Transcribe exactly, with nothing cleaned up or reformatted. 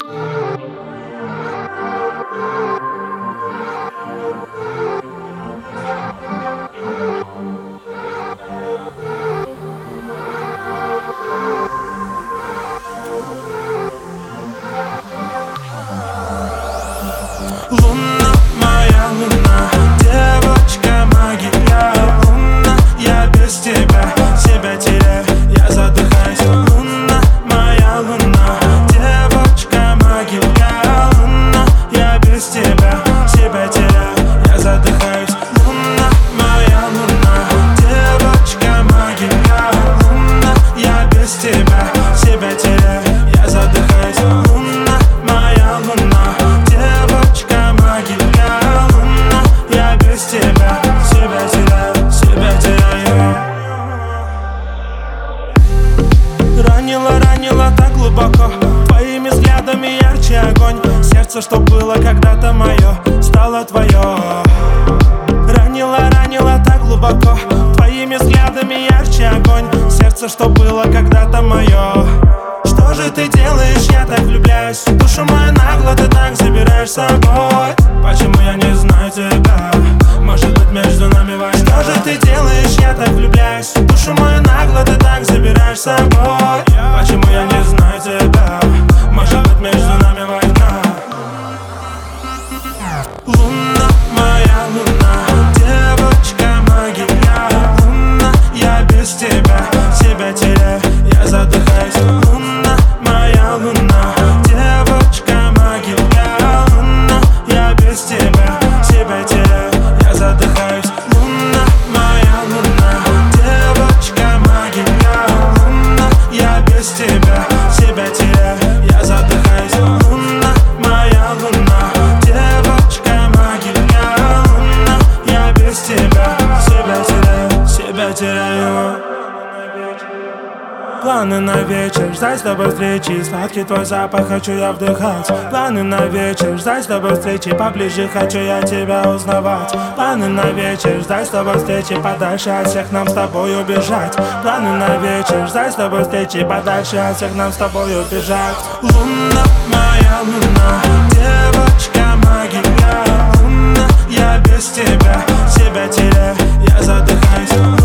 Луна, моя луна, девочка магия. Луна, я без тебя, себя теряю, я задыхаюсь. Луна, моя луна, девочка магия. Луна, я без тебя, себя теряю, я задыхаюсь. Луна, моя луна, девочка магия. Луна, я без тебя, себя теряю, я задыхаюсь. Луна, моя луна, девочка магия. Луна, я без тебя, себя теряю, себя теряю. Ранила, ранила так глубоко, твоими взглядами ярче огонь. Сердце, что было когда-то мое, стало твое. Ранила, ранила так глубоко, твоими взглядами ярче огонь. Сердце, что было когда-то мое. Что же ты делаешь, я так влюбляюсь. Душу мою нагло ты так забираешь с собой. Почему я не знаю тебя? Может быть, между нами война. Что же ты делаешь, я так влюбляюсь. Душу мою нагло ты так забираешь с собой. Почему я не знаю тебя? Может быть, между нами война. Луна, моя луна, девочка магия. Луна, я без тебя, себя теряю, я задыхаюсь. Луна, моя луна, девочка магия. Луна, я без тебя, себя теряю, я задыхаюсь. Луна, моя луна, девочка магия. Луна, я без тебя, себя теряю, я задыхаюсь. Луна, моя луна, девочка магия. Луна, я без тебя, себя теряю, себя теряю. Планы на вечер, ждать с тобой встречи. Сладкий твой запах хочу я вдыхать. Планы на вечер, ждать с тобой встречи. Поближе хочу я тебя узнавать. Планы на вечер, ждать с тобой встречи. Подальше от всех нам с тобой убежать. Планы на вечер, ждать с тобой встречи. Подальше от всех нам с тобой убежать. Луна, моя луна, девочка магия. Луна, я без тебя, себя теряю, я задыхаюсь.